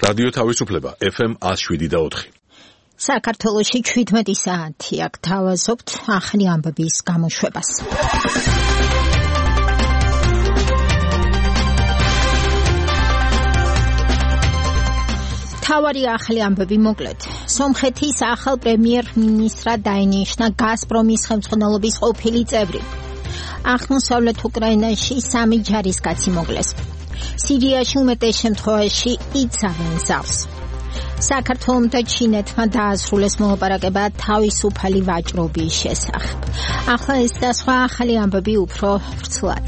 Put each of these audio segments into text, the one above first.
რადიო თავისუფლება FM 107.4. საქართველოში 17 საათი აქ თავაზობთ ახალი ამბების გამოშვებას. თავარი ახალი ამბები მოკლედ. სომხეთის ახალ პრემიერ-მინისტრად დაინიშნა გაზპრომის ხელმძღვანელობის ყოფილი წევრი. აღმოსავლეთ უკრაინაში 3 ჯარისკაცი მოკლეს. სირიაში უმეტეს შემთხვევაში იცავენ ზავს. საქართველომ და ჩინეთმა დაასრულეს მოლაპარაკება თავისუფალი ვაჭრობის შესახებ. ახლა ეს და სხვა ახალი ამბები უფრო ვრცლად.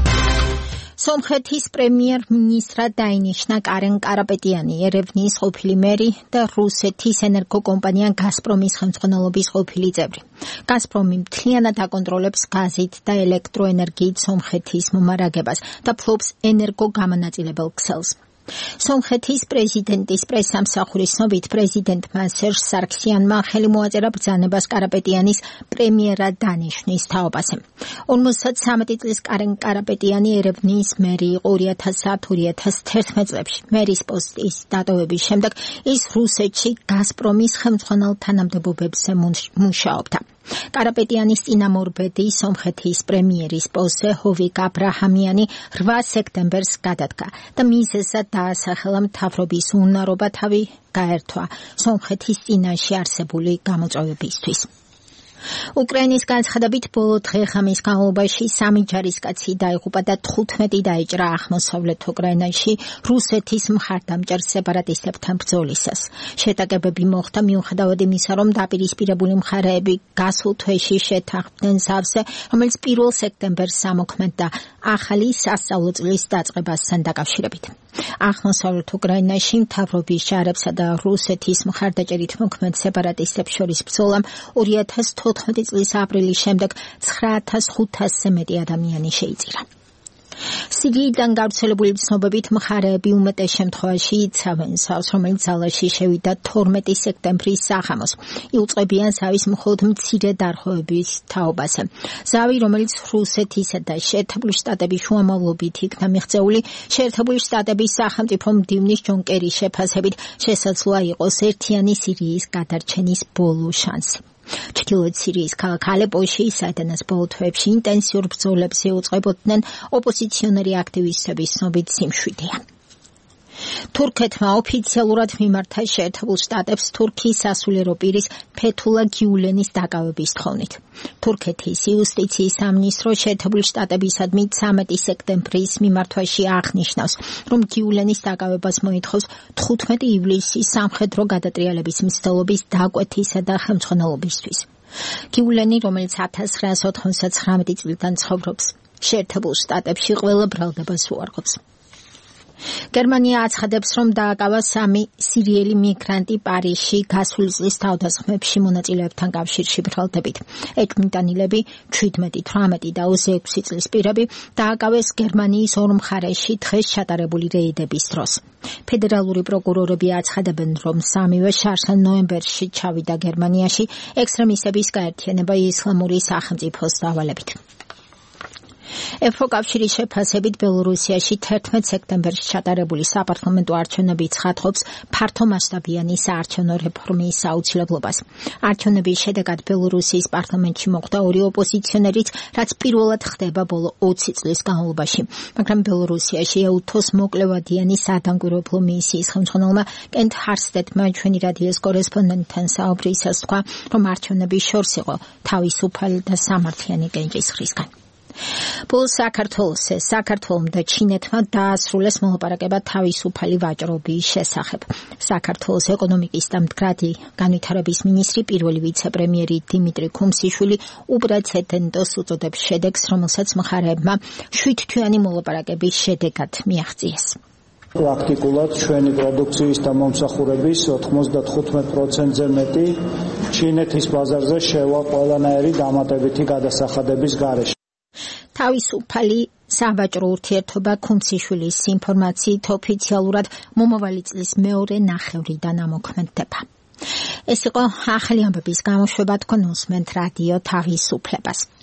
სომხეთის პრემიერ-მინისტრად დაინიშნა კარენ კარაპეტიანი, ერევნის ყოფილი მერი და რუსეთის ენერგოკომპანია გაზპრომის ხელმძღვანელობის ყოფილი წევრი. გაზპრომი მთლიანად აკონტროლებს გაზით და ელექტროენერგიით სომხეთის მომარაგებას და ფლობს ენერგოგამონაწილებელ ქსელს. სომხეთის პრეზიდენტის პრესსამსახურის ცნობით პრეზიდენტმა სერჟ სარქსიანმა ხელი მოაწერა ბრძანებას კარაპეტიანის პრემიერად დანიშვნის თაობაზე. 53 წლის კარენ კარაპეტიანი ერევნის მერი იყო 2010-2011 წლებში. მერის პოსტის დატოვების შემდეგ ის რუსეთში გაზპრომის ხელმძღვანელ თანამდებობებზე მუშაობდა. კარაპეტიანის წინამორბედი სომხეთის პრემიერის პოსტზე ჰოვიკ აბრაჰამიანი 8 სექტემბერს გადადგა და მიზეზად დაასახელა მთავრობის უნარობა თავი გაერთვა სომხეთის წინაშე არსებული გამოწვევებისთვის. უკრაინის განცხადებით ბოლო დღე-ღამის განმავლობაში 3 ჯარისკაცი დაიღუპა და 15 დაიჭრა აღმოსავლეთ უკრაინაში რუსეთის მხარდამჭერ სეპარატისტებთან ბრძოლისას. შეტაკებები მოხდა მიუხედავად იმისა, რომ დაპირისპირებული მხარეები გასულ თვეში შეთანხმდნენ ზავზე, რომელიც 1 სექტემბერს ამოქმედდა ახალი სასწავლო წლის დაწყებასთან დაკავშირებით. აღმოსავლეთ უკრაინაში მთავრობის ჯარებსა და რუსეთის მხარდაჭერით მოქმედ სეპარატისტებს შორის ბრძოლამ 2014 წლის აპრილის შემდეგ 9500-ზე მეტი ადამიანი შეიწირა. სირიიდან გავრცელებული ცნობებით მხარეები უმეტეს შემთხვევაში იცავენ ზავს, რომელიც ძალაში შევიდა 12 სექტემბრის საღამოს. იუწყებიან ზავის მხოლოდ მცირე დარღვევების თაობაზე. ზავი, რომელიც რუსეთისა და შეერთებული შტატების შუამავლობით იქნა მიღწეული, შეერთებული შტატების სახელმწიფო მდივნის ჯონ კერის შეფასებით შესაძლოა იყოს ერთიანი სირიის გადარჩენის ბოლო შანსი. ჩრდილოეთ სირიის ქალაქ ალეპოში, საიდანაც ბოლო თვეებში ინტენსიურ ბრძოლებს ეუწყებოდნენ ოპოზიციონერი აქტივისტების ცნობით სიმშვიდეა. თურქეთმა ოფიციალურად მიმართა შეერთებულ შტატებს თურქიის სასულიერო პირის ფეთულა გიულენის დაკავების თხოვნით. თურქეთის იუსტიციის სამინისტრო შეერთებული შტატებისადმი 13 სექტემბრის მიმართვაში აღნიშნავს, რომ გიულენის დაკავებას მოითხოვს 15 ივლისის სამხედრო გადატრიალების მცდელობის დაკვეთისა და ხელმძღვანელობისთვის. გიულენი, რომელიც 1999 წლიდან ცხოვრობს შეერთებულ შტატებში, ყველა ბრალდებას უარყოფს. გერმანია აცხადებს, რომ დააკავა 3 სირიელი მიგრანტი პარიზში გასული წლის თავდასხმებში მონაწილეებთან კავშირში ბრალდებით. ეჭვმიტანილები 17, 18 და 26 წლის პირები დააკავეს გერმანიის ორ მხარეში დღეს ჩატარებული რეიდების დროს. ფედერალური პროკურორები აცხადებენ, რომ 3-ვე შარშან ნოემბერში ჩავიდა გერმანიაში ექსტრემისტების გაერთიანება ისლამური სახელმწიფოს დავალებით. ევროკავშირის შეფასებით ბელორუსიაში 11 სექტემბერში ჩატარებული საპარლამენტო არჩევნები ცხადყოფს ფართომასშტაბიანი საარჩევნო რეფორმის აუცილებლობას. არჩევნების შედეგად ბელორუსიის პარლამენტში მოხვდა 2 ოპოზიციონერიც, რაც პირველად ხდება ბოლო 20 წლის განმავლობაში. მაგრამ ბელორუსიაში ეუთოს მოკლევადიანი სადანკვირვებლო მისიის ხელმძღვანელმა კენტ ჰარსტეტმა ჩვენი რადიოს კორესპონდენტთან საუბრისას თქვა, რომ არჩევნები შორს იყო თავისუფალი და სამართლიანი კენჭისყრისგან. საქართველომ და ჩინეთმა დაასრულეს მოლაპარაკება თავისუფალი ვაჭრობის შესახებ. საქართველოს ეკონომიკის და მდგრადი განვითარების მინისტრი პირველი ვიცე-პრემიერი დიმიტრი ქუმსიშვილი უპრეცედენტოს უწოდებს შედეგს, რომელსაც მხარეებმა 7-თვიანი მოლაპარაკების შედეგად მიაღწიეს. პრაქტიკულად ჩვენი პროდუქციის და მომსახურების 95%-ზე მეტი ჩინეთის ბაზარზე შევა ყველანაირი დამატებითი გადასახადების გარეშე. თავისუფალი სავაჭრო ურთიერთობა ქუმსიშვილის ინფორმაციით ოფიციალურად მომავალი წლის მეორე ნახევრიდან ამოქმედდება. ეს იყო ახალი ამბების გამოშვება, თქვენ უსმენთ რადიო თავისუფლებას.